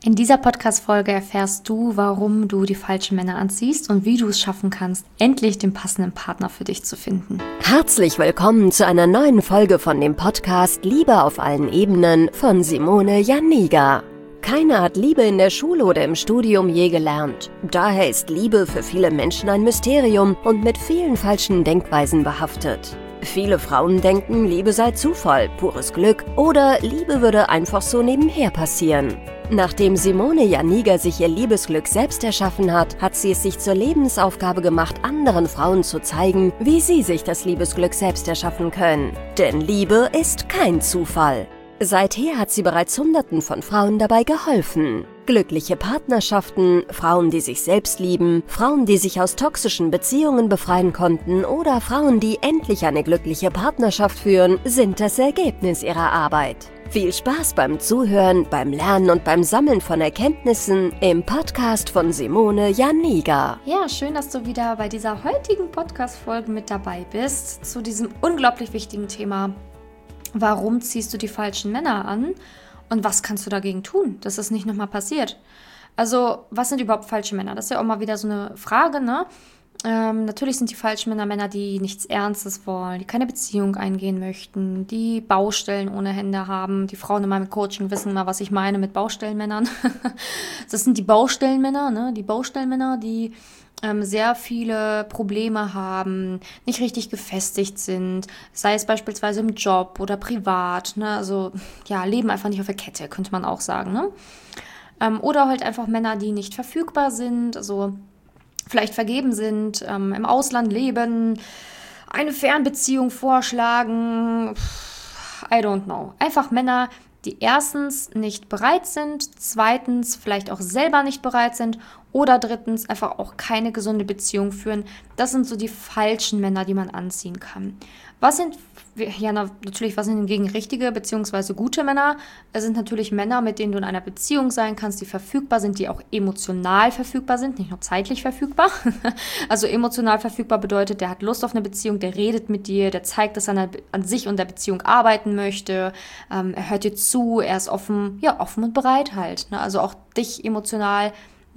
In dieser Podcast-Folge erfährst du, warum du die falschen Männer anziehst und wie du es schaffen kannst, endlich den passenden Partner für dich zu finden. Herzlich willkommen zu einer neuen Folge von dem Podcast Liebe auf allen Ebenen von Simone Janiga. Keiner hat Liebe in der Schule oder im Studium je gelernt. Daher ist Liebe für viele Menschen ein Mysterium und mit vielen falschen Denkweisen behaftet. Viele Frauen denken, Liebe sei Zufall, pures Glück oder Liebe würde einfach so nebenher passieren. Nachdem Simone Janiga sich ihr Liebesglück selbst erschaffen hat, hat sie es sich zur Lebensaufgabe gemacht, anderen Frauen zu zeigen, wie sie sich das Liebesglück selbst erschaffen können. Denn Liebe ist kein Zufall. Seither hat sie bereits Hunderten von Frauen dabei geholfen. Glückliche Partnerschaften, Frauen, die sich selbst lieben, Frauen, die sich aus toxischen Beziehungen befreien konnten oder Frauen, die endlich eine glückliche Partnerschaft führen, sind das Ergebnis ihrer Arbeit. Viel Spaß beim Zuhören, beim Lernen und beim Sammeln von Erkenntnissen im Podcast von Simone Janiga. Ja, schön, dass du wieder bei dieser heutigen Podcast-Folge mit dabei bist, zu diesem unglaublich wichtigen Thema: Warum ziehst du die falschen Männer an und was kannst du dagegen tun, dass das nicht nochmal passiert? Also, was sind überhaupt falsche Männer? Das ist ja auch mal wieder so eine Frage, ne? Natürlich sind die falschen Männer Männer, die nichts Ernstes wollen, die keine Beziehung eingehen möchten, die Baustellen ohne Hände haben. Die Frauen in meinem Coaching wissen mal, was ich meine mit Baustellenmännern. Das sind die Baustellenmänner, ne? Die Baustellenmänner, die sehr viele Probleme haben, nicht richtig gefestigt sind, sei es beispielsweise im Job oder privat, ne? Also ja, leben einfach nicht auf der Kette, könnte man auch sagen, ne? Oder halt einfach Männer, die nicht verfügbar sind, also vielleicht vergeben sind, im Ausland leben, eine Fernbeziehung vorschlagen, I don't know. Einfach Männer, die erstens nicht bereit sind, zweitens vielleicht auch selber nicht bereit sind oder drittens einfach auch keine gesunde Beziehung führen. Das sind so die falschen Männer, die man anziehen kann. Was sind hingegen richtige bzw. gute Männer? Es sind natürlich Männer, mit denen du in einer Beziehung sein kannst, die verfügbar sind, die auch emotional verfügbar sind, nicht nur zeitlich verfügbar. Also emotional verfügbar bedeutet, der hat Lust auf eine Beziehung, der redet mit dir, der zeigt, dass er an sich und der Beziehung arbeiten möchte, er hört dir zu, er ist offen und bereit halt, ne? Also auch dich emotional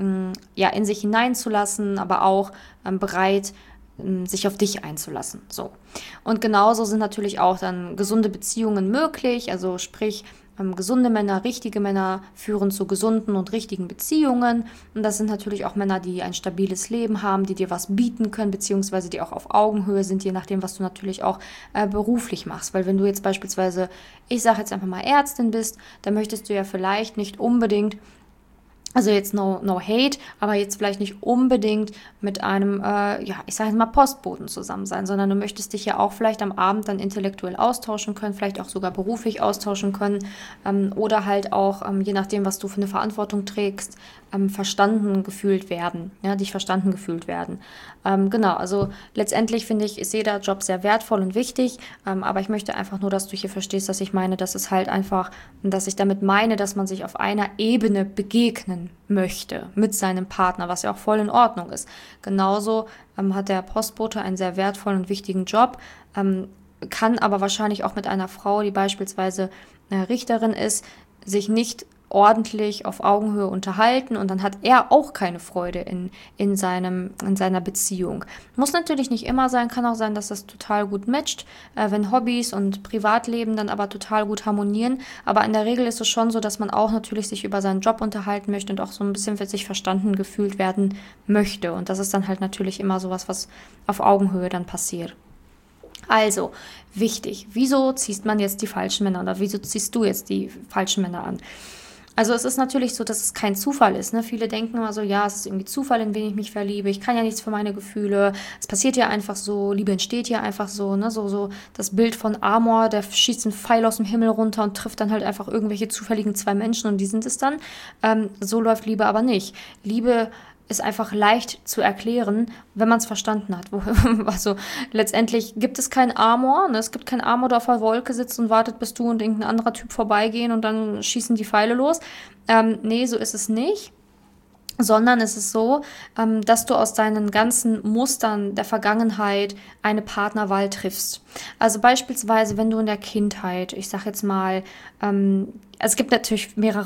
in sich hineinzulassen, aber auch bereit, sich auf dich einzulassen. So. Und genauso sind natürlich auch dann gesunde Beziehungen möglich, also sprich, gesunde Männer, richtige Männer führen zu gesunden und richtigen Beziehungen. Und das sind natürlich auch Männer, die ein stabiles Leben haben, die dir was bieten können, beziehungsweise die auch auf Augenhöhe sind, je nachdem, was du natürlich auch beruflich machst. Weil wenn du jetzt beispielsweise, ich sage jetzt einfach mal Ärztin bist, dann möchtest du ja vielleicht nicht unbedingt, also jetzt no hate, aber jetzt vielleicht nicht unbedingt mit einem, ich sage jetzt mal Postboten zusammen sein, sondern du möchtest dich ja auch vielleicht am Abend dann intellektuell austauschen können, vielleicht auch sogar beruflich austauschen können oder halt auch, je nachdem, was du für eine Verantwortung trägst, verstanden gefühlt werden, ja, dich verstanden gefühlt werden. Genau, also letztendlich finde ich, ist jeder Job sehr wertvoll und wichtig, aber ich möchte einfach nur, dass du hier verstehst, dass ich meine, dass es halt einfach, dass ich damit meine, dass man sich auf einer Ebene begegnen möchte mit seinem Partner, was ja auch voll in Ordnung ist. Genauso hat der Postbote einen sehr wertvollen und wichtigen Job, kann aber wahrscheinlich auch mit einer Frau, die beispielsweise Richterin ist, sich nicht ordentlich auf Augenhöhe unterhalten und dann hat er auch keine Freude in seiner Beziehung. Muss natürlich nicht immer sein, kann auch sein, dass das total gut matcht, wenn Hobbys und Privatleben dann aber total gut harmonieren, aber in der Regel ist es schon so, dass man auch natürlich sich über seinen Job unterhalten möchte und auch so ein bisschen für sich verstanden gefühlt werden möchte und das ist dann halt natürlich immer sowas, was auf Augenhöhe dann passiert. Also, wichtig, wieso ziehst man jetzt die falschen Männer oder wieso ziehst du jetzt die falschen Männer an? Also es ist natürlich so, dass es kein Zufall ist, ne? Viele denken immer so, ja, es ist irgendwie Zufall, in wen ich mich verliebe. Ich kann ja nichts für meine Gefühle. Es passiert ja einfach so, Liebe entsteht ja einfach so, ne? So das Bild von Amor, der schießt einen Pfeil aus dem Himmel runter und trifft dann halt einfach irgendwelche zufälligen zwei Menschen und die sind es dann. So läuft Liebe aber nicht. Liebe ist einfach leicht zu erklären, wenn man es verstanden hat. Also letztendlich gibt es kein Amor, ne? Es gibt kein Amor, der auf der Wolke sitzt und wartet, bis du und irgendein anderer Typ vorbeigehen und dann schießen die Pfeile los. Nee, so ist es nicht. Sondern es ist so, dass du aus deinen ganzen Mustern der Vergangenheit eine Partnerwahl triffst. Also beispielsweise, wenn du in der Kindheit, ich sag jetzt mal, es gibt natürlich mehrere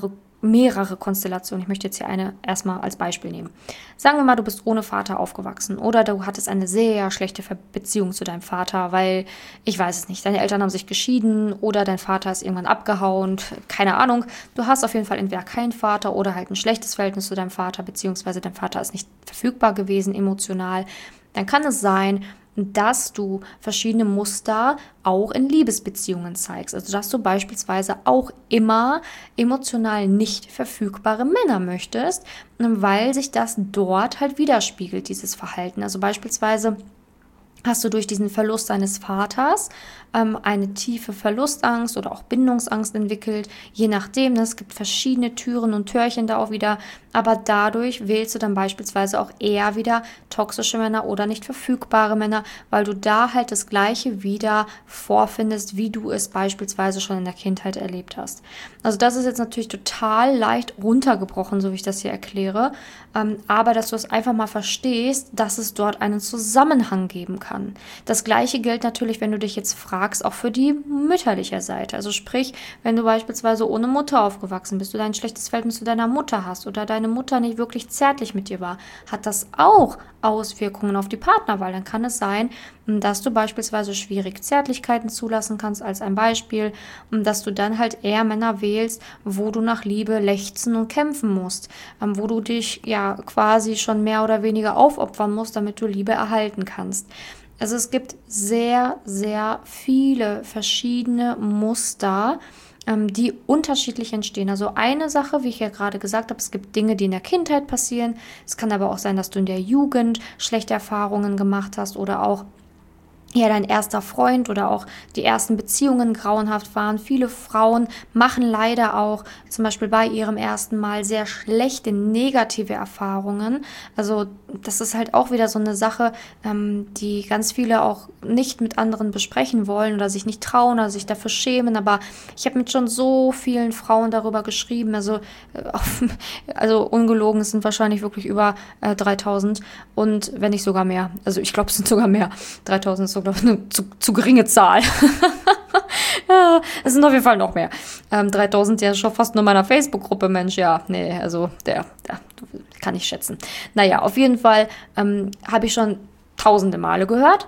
mehrere Konstellationen. Ich möchte jetzt hier eine erstmal als Beispiel nehmen. Sagen wir mal, du bist ohne Vater aufgewachsen oder du hattest eine sehr schlechte Beziehung zu deinem Vater, weil, ich weiß es nicht, deine Eltern haben sich geschieden oder dein Vater ist irgendwann abgehauen, keine Ahnung. Du hast auf jeden Fall entweder keinen Vater oder halt ein schlechtes Verhältnis zu deinem Vater, beziehungsweise dein Vater ist nicht verfügbar gewesen emotional. Dann kann es sein, dass du verschiedene Muster auch in Liebesbeziehungen zeigst. Also dass du beispielsweise auch immer emotional nicht verfügbare Männer möchtest, weil sich das dort halt widerspiegelt, dieses Verhalten. Also beispielsweise hast du durch diesen Verlust deines Vaters eine tiefe Verlustangst oder auch Bindungsangst entwickelt, je nachdem. Es gibt verschiedene Türen und Türchen da auch wieder, aber dadurch wählst du dann beispielsweise auch eher wieder toxische Männer oder nicht verfügbare Männer, weil du da halt das Gleiche wieder vorfindest, wie du es beispielsweise schon in der Kindheit erlebt hast. Also das ist jetzt natürlich total leicht runtergebrochen, so wie ich das hier erkläre, aber dass du es einfach mal verstehst, dass es dort einen Zusammenhang geben kann. Das Gleiche gilt natürlich, wenn du dich jetzt fragst, auch für die mütterliche Seite. Also sprich, wenn du beispielsweise ohne Mutter aufgewachsen bist oder ein schlechtes Verhältnis zu deiner Mutter hast oder deine Mutter nicht wirklich zärtlich mit dir war, hat das auch Auswirkungen auf die Partnerwahl. Dann kann es sein, dass du beispielsweise schwierig Zärtlichkeiten zulassen kannst, als ein Beispiel, und dass du dann halt eher Männer wählst, wo du nach Liebe lechzen und kämpfen musst, wo du dich ja quasi schon mehr oder weniger aufopfern musst, damit du Liebe erhalten kannst. Also es gibt sehr, sehr viele verschiedene Muster, die unterschiedlich entstehen. Also eine Sache, wie ich ja gerade gesagt habe, es gibt Dinge, die in der Kindheit passieren. Es kann aber auch sein, dass du in der Jugend schlechte Erfahrungen gemacht hast oder auch dein erster Freund oder auch die ersten Beziehungen grauenhaft waren. Viele Frauen machen leider auch zum Beispiel bei ihrem ersten Mal sehr schlechte, negative Erfahrungen. Also das ist halt auch wieder so eine Sache, die ganz viele auch nicht mit anderen besprechen wollen oder sich nicht trauen oder sich dafür schämen. Aber ich habe mit schon so vielen Frauen darüber geschrieben. Also ungelogen, es sind wahrscheinlich wirklich über 3000 und wenn nicht sogar mehr. Also ich glaube, es sind sogar mehr. 3000 ist so, glaube ich, eine zu geringe Zahl. Ja, es sind auf jeden Fall noch mehr. 3000 ja schon fast nur meiner Facebook-Gruppe, Mensch, ja, nee, also der kann ich schätzen. Naja, auf jeden Fall habe ich schon tausende Male gehört,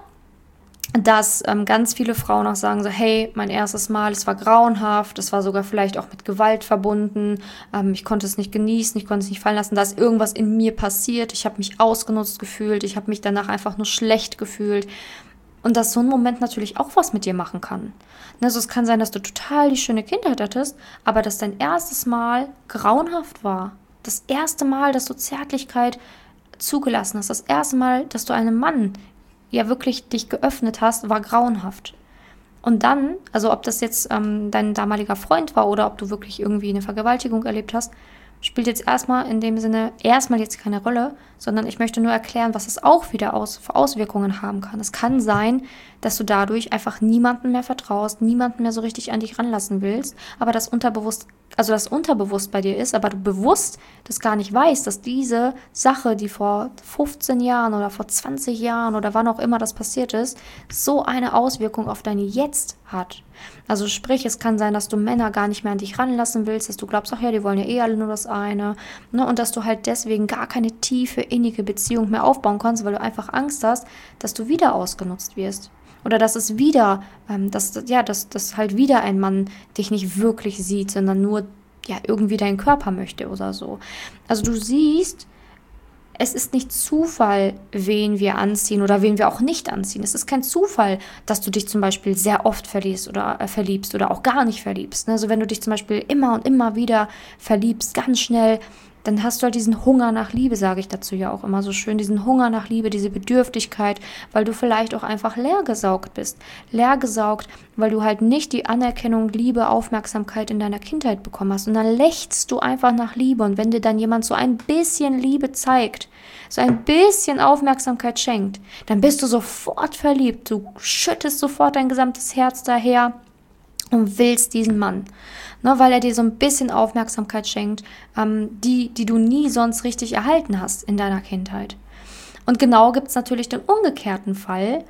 dass ganz viele Frauen auch sagen so, hey, mein erstes Mal, es war grauenhaft, es war sogar vielleicht auch mit Gewalt verbunden, ich konnte es nicht genießen, ich konnte es nicht fallen lassen, da ist irgendwas in mir passiert, ich habe mich ausgenutzt gefühlt, ich habe mich danach einfach nur schlecht gefühlt. Und dass so ein Moment natürlich auch was mit dir machen kann. Also es kann sein, dass du total die schöne Kindheit hattest, aber dass dein erstes Mal grauenhaft war. Das erste Mal, dass du Zärtlichkeit zugelassen hast. Das erste Mal, dass du einem Mann ja wirklich dich geöffnet hast, war grauenhaft. Und dann, also ob das jetzt dein damaliger Freund war oder ob du wirklich irgendwie eine Vergewaltigung erlebt hast, spielt jetzt erstmal in dem Sinne jetzt keine Rolle, sondern ich möchte nur erklären, was es auch wieder für Auswirkungen haben kann. Es kann sein, dass du dadurch einfach niemandem mehr vertraust, niemanden mehr so richtig an dich ranlassen willst, aber das unterbewusst bei dir ist, aber du bewusst das gar nicht weißt, dass diese Sache, die vor 15 Jahren oder vor 20 Jahren oder wann auch immer das passiert ist, so eine Auswirkung auf dein Jetzt hat. Also sprich, es kann sein, dass du Männer gar nicht mehr an dich ranlassen willst, dass du glaubst, ach ja, die wollen ja eh alle nur das eine, ne? Und dass du halt deswegen gar keine tiefe, innige Beziehung mehr aufbauen kannst, weil du einfach Angst hast, dass du wieder ausgenutzt wirst. Oder dass es wieder, dass halt wieder ein Mann dich nicht wirklich sieht, sondern nur irgendwie deinen Körper möchte oder so. Also du siehst, es ist nicht Zufall, wen wir anziehen oder wen wir auch nicht anziehen. Es ist kein Zufall, dass du dich zum Beispiel sehr oft verliebst oder auch gar nicht verliebst. Also wenn du dich zum Beispiel immer und immer wieder verliebst, ganz schnell, dann hast du halt diesen Hunger nach Liebe, sage ich dazu ja auch immer so schön, diesen Hunger nach Liebe, diese Bedürftigkeit, weil du vielleicht auch einfach leergesaugt bist. Leergesaugt, weil du halt nicht die Anerkennung, Liebe, Aufmerksamkeit in deiner Kindheit bekommen hast. Und dann lechzt du einfach nach Liebe. Und wenn dir dann jemand so ein bisschen Liebe zeigt, so ein bisschen Aufmerksamkeit schenkt, dann bist du sofort verliebt. Du schüttest sofort dein gesamtes Herz daher und willst diesen Mann. Weil er dir so ein bisschen Aufmerksamkeit schenkt, die du nie sonst richtig erhalten hast in deiner Kindheit. Und genau gibt es natürlich den umgekehrten Fall,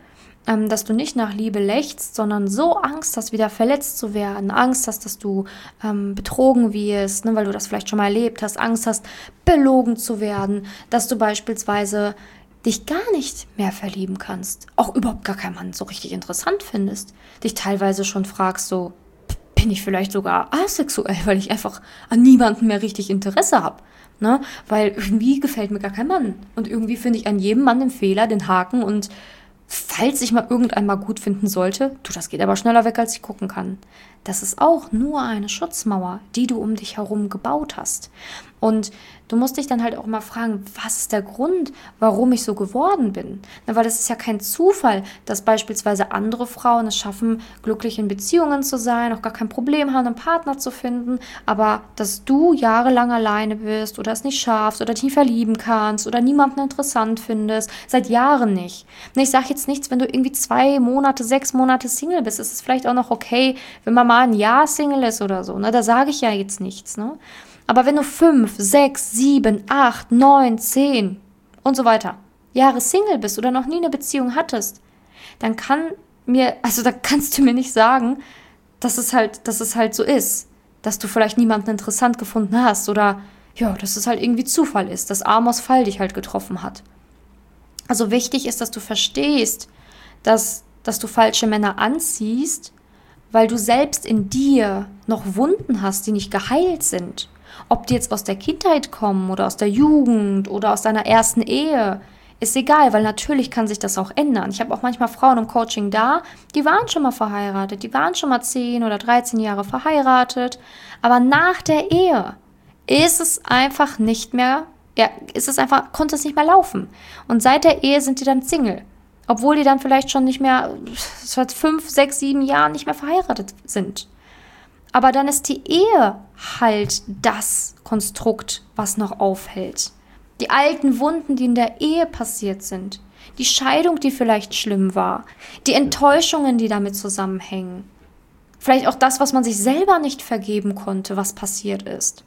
dass du nicht nach Liebe lechzt, sondern so Angst hast, wieder verletzt zu werden, Angst hast, dass du betrogen wirst, ne, weil du das vielleicht schon mal erlebt hast, Angst hast, belogen zu werden, dass du beispielsweise dich gar nicht mehr verlieben kannst, auch überhaupt gar keinen Mann so richtig interessant findest, dich teilweise schon fragst, so, bin ich vielleicht sogar asexuell, weil ich einfach an niemanden mehr richtig Interesse habe. Ne? Weil irgendwie gefällt mir gar kein Mann. Und irgendwie finde ich an jedem Mann den Fehler, den Haken und falls ich mal irgendeinmal gut finden sollte, das geht aber schneller weg, als ich gucken kann. Das ist auch nur eine Schutzmauer, die du um dich herum gebaut hast. Und du musst dich dann halt auch mal fragen, was ist der Grund, warum ich so geworden bin? Na, weil es ist ja kein Zufall, dass beispielsweise andere Frauen es schaffen, glücklich in Beziehungen zu sein, auch gar kein Problem haben, einen Partner zu finden, aber dass du jahrelang alleine bist oder es nicht schaffst oder dich nicht verlieben kannst oder niemanden interessant findest, seit Jahren nicht. Und ich sage jetzt nichts, wenn du irgendwie 2 Monate, 6 Monate Single bist, ist es vielleicht auch noch okay, wenn man mal ein Jahr Single ist oder so, ne? Da sage ich ja jetzt nichts, ne? Aber wenn du 5, 6, 7, 8, 9, 10 und so weiter Jahre Single bist oder noch nie eine Beziehung hattest, dann da kannst du mir nicht sagen, dass es halt so ist, dass du vielleicht niemanden interessant gefunden hast oder ja, dass es halt irgendwie Zufall ist, dass Amos Fall dich halt getroffen hat. Also wichtig ist, dass du verstehst, dass du falsche Männer anziehst, weil du selbst in dir noch Wunden hast, die nicht geheilt sind. Ob die jetzt aus der Kindheit kommen oder aus der Jugend oder aus deiner ersten Ehe, ist egal, weil natürlich kann sich das auch ändern. Ich habe auch manchmal Frauen im Coaching da, die waren schon mal verheiratet, die waren schon mal 10 oder 13 Jahre verheiratet, aber nach der Ehe ist es einfach nicht mehr, konnte es nicht mehr laufen. Und seit der Ehe sind die dann Single, obwohl die dann vielleicht schon nicht mehr, seit 5, 6, 7 Jahren nicht mehr verheiratet sind. Aber dann ist die Ehe halt das Konstrukt, was noch aufhält. Die alten Wunden, die in der Ehe passiert sind. Die Scheidung, die vielleicht schlimm war. Die Enttäuschungen, die damit zusammenhängen. Vielleicht auch das, was man sich selber nicht vergeben konnte, was passiert ist.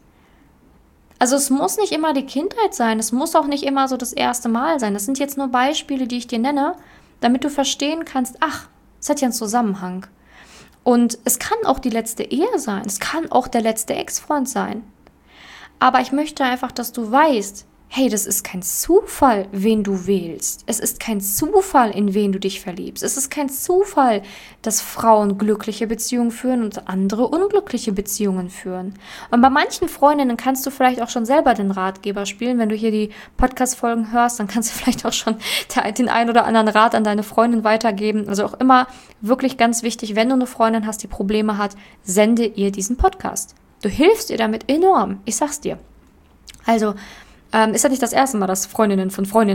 Also es muss nicht immer die Kindheit sein. Es muss auch nicht immer so das erste Mal sein. Das sind jetzt nur Beispiele, die ich dir nenne, damit du verstehen kannst, es hat ja einen Zusammenhang. Und es kann auch die letzte Ehe sein, es kann auch der letzte Ex-Freund sein. Aber ich möchte einfach, dass du weißt, hey, das ist kein Zufall, wen du wählst. Es ist kein Zufall, in wen du dich verliebst. Es ist kein Zufall, dass Frauen glückliche Beziehungen führen und andere unglückliche Beziehungen führen. Und bei manchen Freundinnen kannst du vielleicht auch schon selber den Ratgeber spielen. Wenn du hier die Podcast-Folgen hörst, dann kannst du vielleicht auch schon den einen oder anderen Rat an deine Freundin weitergeben. Also auch immer wirklich ganz wichtig, wenn du eine Freundin hast, die Probleme hat, sende ihr diesen Podcast. Du hilfst ihr damit enorm. Ich sag's dir. Also, ist ja nicht das erste Mal, dass Freundinnen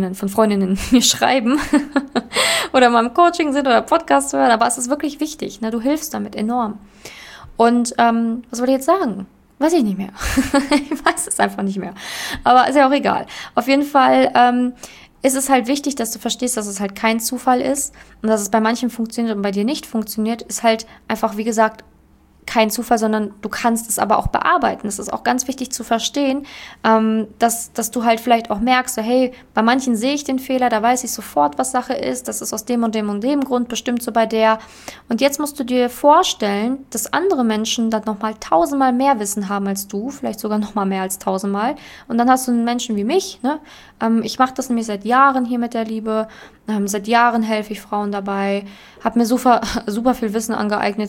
mir schreiben oder mal im Coaching sind oder Podcast hören, aber es ist wirklich wichtig, ne? Du hilfst damit enorm. Und was wollte ich jetzt sagen? Weiß ich nicht mehr. Ich weiß es einfach nicht mehr. Aber ist ja auch egal. Auf jeden Fall ist es halt wichtig, dass du verstehst, dass es halt kein Zufall ist und dass es bei manchen funktioniert und bei dir nicht funktioniert, ist halt einfach, wie gesagt, kein Zufall, sondern du kannst es aber auch bearbeiten. Es ist auch ganz wichtig zu verstehen, dass du halt vielleicht auch merkst, so, hey, bei manchen sehe ich den Fehler, da weiß ich sofort, was Sache ist, das ist aus dem und dem und dem Grund bestimmt so bei der. Und jetzt musst du dir vorstellen, dass andere Menschen dann nochmal 1000-mal mehr Wissen haben als du, vielleicht sogar nochmal mehr als 1000-mal. Und dann hast du einen Menschen wie mich, ne? Ich mache das nämlich seit Jahren hier mit der Liebe. Seit Jahren helfe ich Frauen dabei, habe mir super viel Wissen angeeignet,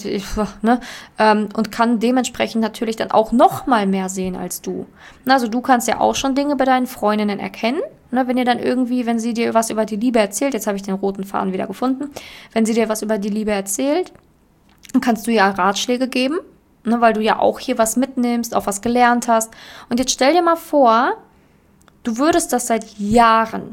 und kann dementsprechend natürlich dann auch noch mal mehr sehen als du. Also du kannst ja auch schon Dinge bei deinen Freundinnen erkennen, ne, wenn sie dir was über die Liebe erzählt, jetzt habe ich den roten Faden wieder gefunden, wenn sie dir was über die Liebe erzählt, dann kannst du ja Ratschläge geben, ne, weil du ja auch hier was mitnimmst, auch was gelernt hast. Und jetzt stell dir mal vor, du würdest das seit Jahren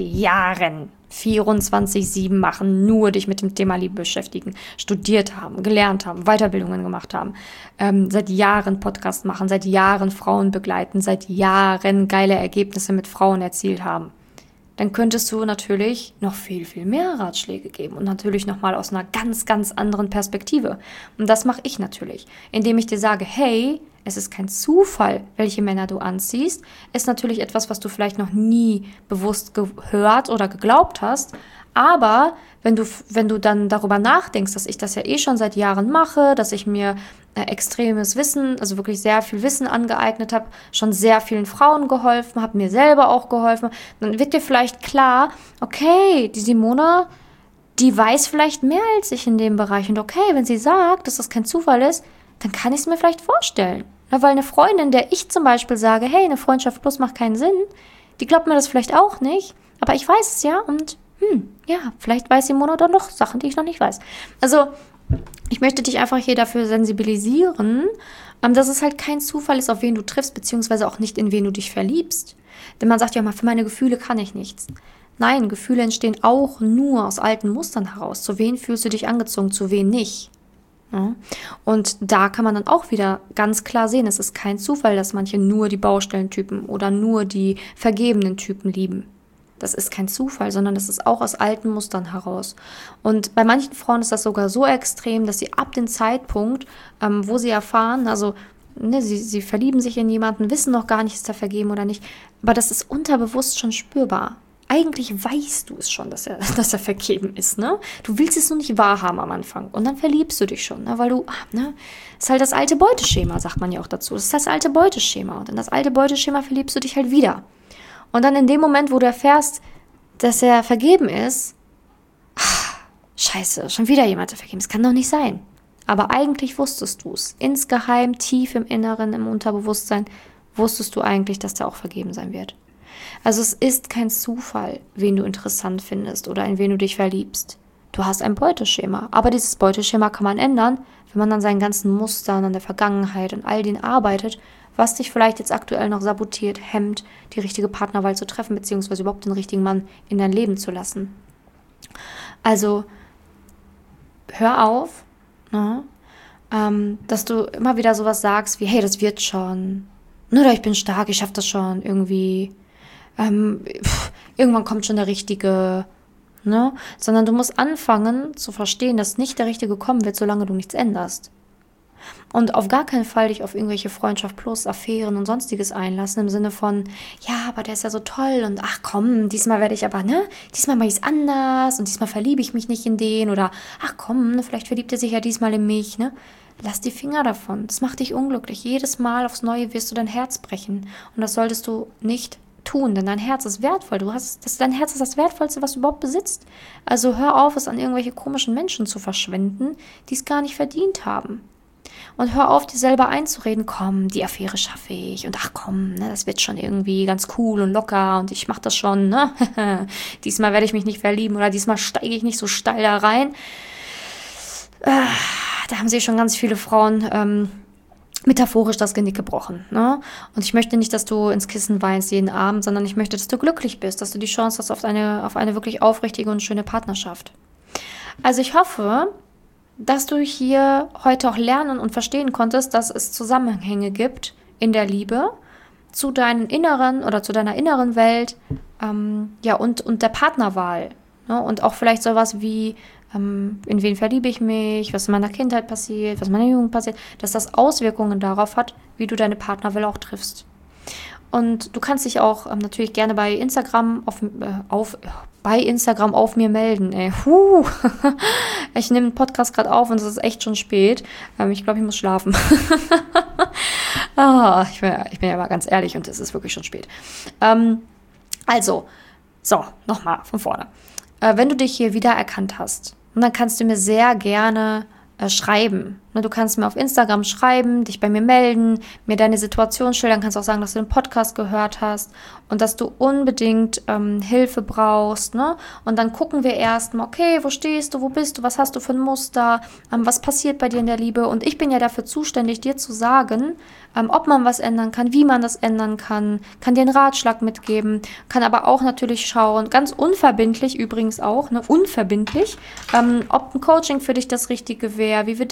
24/7 machen, nur dich mit dem Thema Liebe beschäftigen, studiert haben, gelernt haben, Weiterbildungen gemacht haben, seit Jahren Podcast machen, seit Jahren Frauen begleiten, seit Jahren geile Ergebnisse mit Frauen erzielt haben. Dann könntest du natürlich noch viel, viel mehr Ratschläge geben und natürlich nochmal aus einer ganz, ganz anderen Perspektive. Und das mache ich natürlich, indem ich dir sage, hey, es ist kein Zufall, welche Männer du anziehst, ist natürlich etwas, was du vielleicht noch nie bewusst gehört oder geglaubt hast. Aber wenn du dann darüber nachdenkst, dass ich das ja schon seit Jahren mache, dass ich mir extremes Wissen, also wirklich sehr viel Wissen angeeignet habe, schon sehr vielen Frauen geholfen, habe mir selber auch geholfen, dann wird dir vielleicht klar, okay, die Simone, die weiß vielleicht mehr als ich in dem Bereich. Und okay, wenn sie sagt, dass das kein Zufall ist, dann kann ich es mir vielleicht vorstellen. Ja, weil eine Freundin, der ich zum Beispiel sage, hey, eine Freundschaft plus macht keinen Sinn, die glaubt mir das vielleicht auch nicht, aber ich weiß es ja und ja, vielleicht weiß Simone doch noch Sachen, die ich noch nicht weiß. Also, ich möchte dich einfach hier dafür sensibilisieren, dass es halt kein Zufall ist, auf wen du triffst, beziehungsweise auch nicht, in wen du dich verliebst. Denn man sagt ja immer, für meine Gefühle kann ich nichts. Nein, Gefühle entstehen auch nur aus alten Mustern heraus. Zu wen fühlst du dich angezogen, zu wen nicht? Ja? Und da kann man dann auch wieder ganz klar sehen, es ist kein Zufall, dass manche nur die Baustellentypen oder nur die vergebenen Typen lieben. Das ist kein Zufall, sondern das ist auch aus alten Mustern heraus. Und bei manchen Frauen ist das sogar so extrem, dass sie ab dem Zeitpunkt, wo sie erfahren, also sie verlieben sich in jemanden, wissen noch gar nicht, ist er vergeben oder nicht, aber das ist unterbewusst schon spürbar. Eigentlich weißt du es schon, dass er vergeben ist, ne? Du willst es nur nicht wahrhaben am Anfang. Und dann verliebst du dich schon, ne? Weil du, das ist halt das alte Beuteschema, sagt man ja auch dazu. Das ist das alte Beuteschema. Und in das alte Beuteschema verliebst du dich halt wieder. Und dann in dem Moment, wo du erfährst, dass er vergeben ist, scheiße, schon wieder jemand vergeben. Das kann doch nicht sein. Aber eigentlich wusstest du es. Insgeheim, tief im Inneren, im Unterbewusstsein, wusstest du eigentlich, dass der auch vergeben sein wird. Also es ist kein Zufall, wen du interessant findest oder in wen du dich verliebst. Du hast ein Beuteschema. Aber dieses Beuteschema kann man ändern, wenn man an seinen ganzen Mustern, an der Vergangenheit und all den arbeitet, was dich vielleicht jetzt aktuell noch sabotiert, hemmt, die richtige Partnerwahl zu treffen, beziehungsweise überhaupt den richtigen Mann in dein Leben zu lassen. Also, hör auf, ne, dass du immer wieder sowas sagst wie, hey, das wird schon, oder ich bin stark, ich schaff das schon, irgendwie, irgendwann kommt schon der Richtige, ne, sondern du musst anfangen zu verstehen, dass nicht der Richtige kommen wird, solange du nichts änderst. Und auf gar keinen Fall dich auf irgendwelche Freundschaft plus Affären und sonstiges einlassen, im Sinne von, ja, aber der ist ja so toll und ach komm, diesmal werde ich aber, diesmal mache ich es anders und diesmal verliebe ich mich nicht in den oder ach komm, vielleicht verliebt er sich ja diesmal in mich, ne? Lass die Finger davon, das macht dich unglücklich. Jedes Mal aufs Neue wirst du dein Herz brechen und das solltest du nicht tun, denn dein Herz ist wertvoll. Dein Herz ist das Wertvollste, was du überhaupt besitzt. Also hör auf, es an irgendwelche komischen Menschen zu verschwenden, die es gar nicht verdient haben. Und hör auf, dir selber einzureden, komm, die Affäre schaffe ich und ach komm, das wird schon irgendwie ganz cool und locker und ich mache das schon, ne? Diesmal werde ich mich nicht verlieben oder diesmal steige ich nicht so steil da rein. Da haben sich schon ganz viele Frauen metaphorisch das Genick gebrochen, ne? Und ich möchte nicht, dass du ins Kissen weinst jeden Abend, sondern ich möchte, dass du glücklich bist, dass du die Chance hast auf eine wirklich aufrichtige und schöne Partnerschaft. Also ich hoffe, dass du hier heute auch lernen und verstehen konntest, dass es Zusammenhänge gibt in der Liebe zu deinen inneren oder zu deiner inneren Welt, und der Partnerwahl. Ne? Und auch vielleicht sowas wie, in wen verliebe ich mich, was in meiner Kindheit passiert, was in meiner Jugend passiert, dass das Auswirkungen darauf hat, wie du deine Partnerwahl auch triffst. Und du kannst dich auch natürlich gerne bei Instagram auf mir melden. Ich nehme den Podcast gerade auf und es ist echt schon spät. Ich glaube, ich muss schlafen. Ich bin ja mal ganz ehrlich und es ist wirklich schon spät. Nochmal von vorne. Wenn du dich hier wiedererkannt hast, dann kannst du mir sehr gerne schreiben. Du kannst mir auf Instagram schreiben, dich bei mir melden, mir deine Situation schildern, kannst auch sagen, dass du den Podcast gehört hast und dass du unbedingt Hilfe brauchst. Ne? Und dann gucken wir erstmal, okay, wo stehst du, wo bist du, was hast du für ein Muster, was passiert bei dir in der Liebe? Und ich bin ja dafür zuständig, dir zu sagen, ob man was ändern kann, wie man das ändern kann dir einen Ratschlag mitgeben, kann aber auch natürlich schauen, ganz unverbindlich übrigens auch, unverbindlich, ob ein Coaching für dich das Richtige wäre, wie wir da arbeiten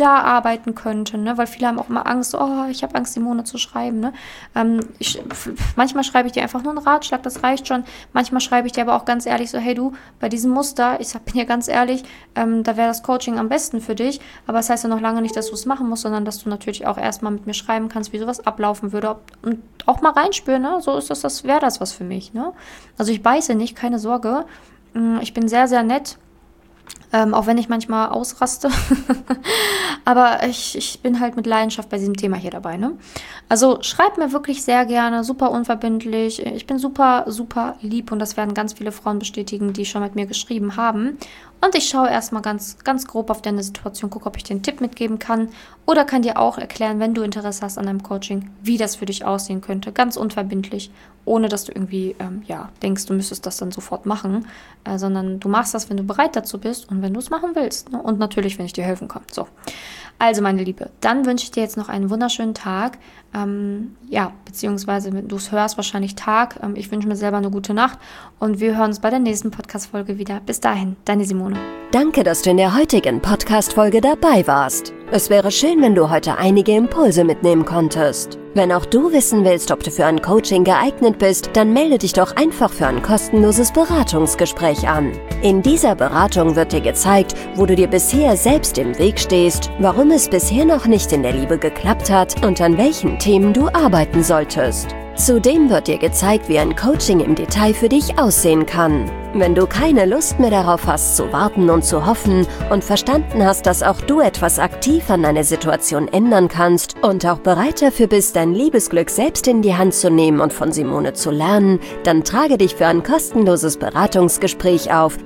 arbeiten könnte, ne? Weil viele haben auch immer Angst, oh, ich habe Angst, Simone zu schreiben, ne? Manchmal schreibe ich dir einfach nur einen Ratschlag, das reicht schon. Manchmal schreibe ich dir aber auch ganz ehrlich so, hey du, bei diesem Muster, bin ja ganz ehrlich, da wäre das Coaching am besten für dich, aber das heißt ja noch lange nicht, dass du es machen musst, sondern dass du natürlich auch erstmal mit mir schreiben kannst, wie sowas ablaufen würde und auch mal reinspüren, ne? So ist das wäre das was für mich, ne? Also ich beiße nicht, keine Sorge. Ich bin sehr, sehr nett. Auch wenn ich manchmal ausraste. Aber ich bin halt mit Leidenschaft bei diesem Thema hier dabei, ne? Also schreib mir wirklich sehr gerne, super unverbindlich. Ich bin super, super lieb und das werden ganz viele Frauen bestätigen, die schon mit mir geschrieben haben. Und ich schaue erstmal ganz, ganz grob auf deine Situation, gucke, ob ich dir einen Tipp mitgeben kann oder kann dir auch erklären, wenn du Interesse hast an einem Coaching, wie das für dich aussehen könnte. Ganz unverbindlich, ohne dass du irgendwie denkst, du müsstest das dann sofort machen, sondern du machst das, wenn du bereit dazu bist und wenn du es machen willst. Ne? Und natürlich, wenn ich dir helfen kann. So. Also, meine Liebe, dann wünsche ich dir jetzt noch einen wunderschönen Tag. Beziehungsweise, wenn du es hörst, wahrscheinlich Tag. Ich wünsche mir selber eine gute Nacht und wir hören uns bei der nächsten Podcast-Folge wieder. Bis dahin, deine Simone. Danke, dass du in der heutigen Podcast-Folge dabei warst. Es wäre schön, wenn du heute einige Impulse mitnehmen konntest. Wenn auch du wissen willst, ob du für ein Coaching geeignet bist, dann melde dich doch einfach für ein kostenloses Beratungsgespräch an. In dieser Beratung wird dir gezeigt, wo du dir bisher selbst im Weg stehst, warum es bisher noch nicht in der Liebe geklappt hat und an welchen Themen du arbeiten solltest. Zudem wird dir gezeigt, wie ein Coaching im Detail für dich aussehen kann. Wenn du keine Lust mehr darauf hast, zu warten und zu hoffen und verstanden hast, dass auch du etwas aktiv an deiner Situation ändern kannst und auch bereit dafür bist, dein Liebesglück selbst in die Hand zu nehmen und von Simone zu lernen, dann trage dich für ein kostenloses Beratungsgespräch auf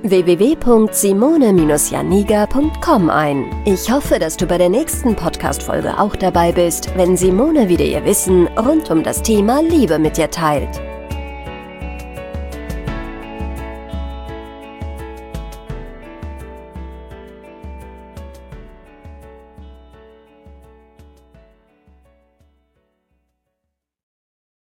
www.simone-janiga.com ein. Ich hoffe, dass du bei der nächsten Podcast-Folge auch dabei bist, wenn Simone wieder ihr Wissen rund um das Thema Liebe mit dir teilt.